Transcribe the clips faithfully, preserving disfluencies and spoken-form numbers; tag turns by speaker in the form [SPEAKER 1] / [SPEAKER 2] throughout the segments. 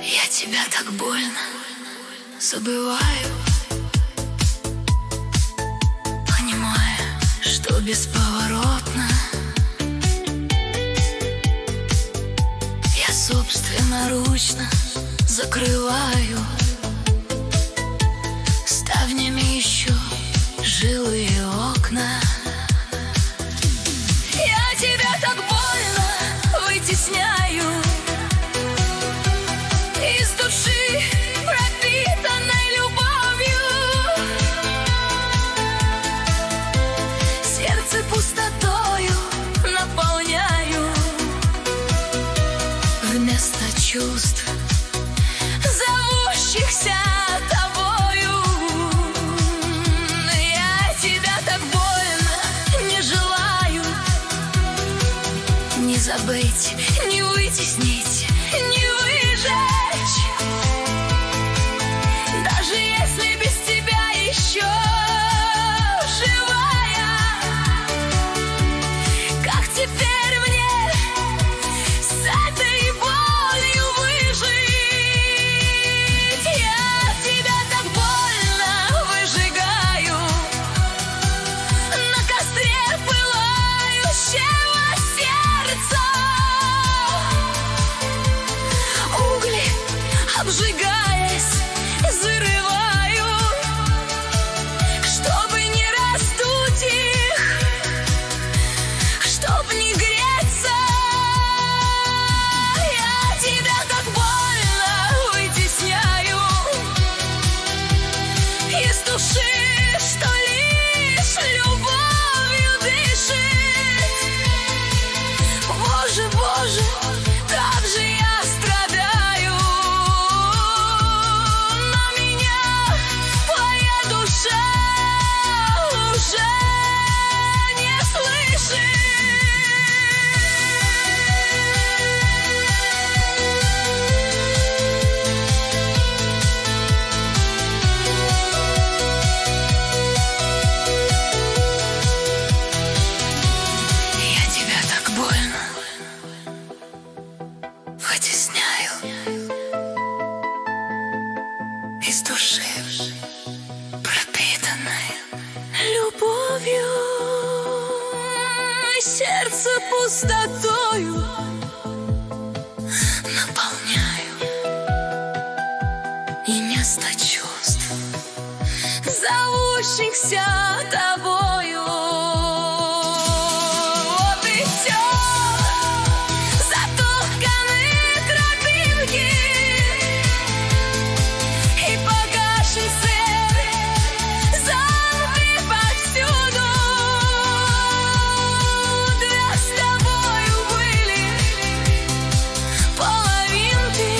[SPEAKER 1] Я тебя так больно забываю, понимая, что бесповоротно я собственноручно закрываю ставнями еще жилые окна. Я тебя так больно вытесняю из души, пропитанной любовью. Сердце пустотою наполняю вместо чувств, зовущихся тобою. Я тебя так больно не желаю не забыть, не вытеснить, не выжечь. Даже если без тебя еще живая, как теперь мне с этой болью выжить? Я тебя так больно выжигаю на костре пылающего сердца. Угли, обжигаясь, зарываю, чтобы не раздуть их, чтоб не греться. Я тебя так больно вытесняю из души, что лишь любовью дышит. Боже, Боже, как же я страдаю, но меня твоя душа уже не слышит. Я тебя так больно вытесняю из души, пропитанной любовью. Сердце пустотою наполняю и место чувств, зовущихся тобою. Вот и все. Затоптаны тропинки и погашен свет, зомби повсюду. Да с тобою были половинки,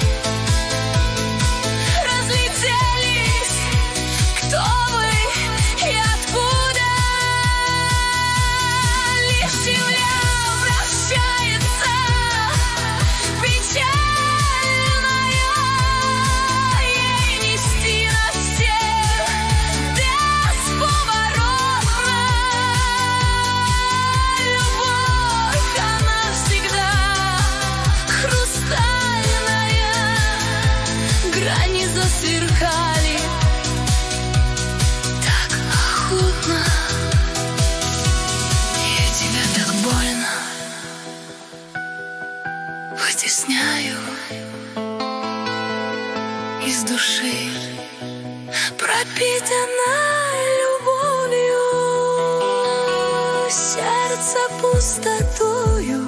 [SPEAKER 1] разлетелись, кто вы и откуда. Лишь земля вращается, печальная, ей нести нас всех бесповоротно. Любовь, она всегда хрустальная, грани засверкали так охотно. Я тебя так больно вытесняю из души, пропитанной любовью. Сердце пустотою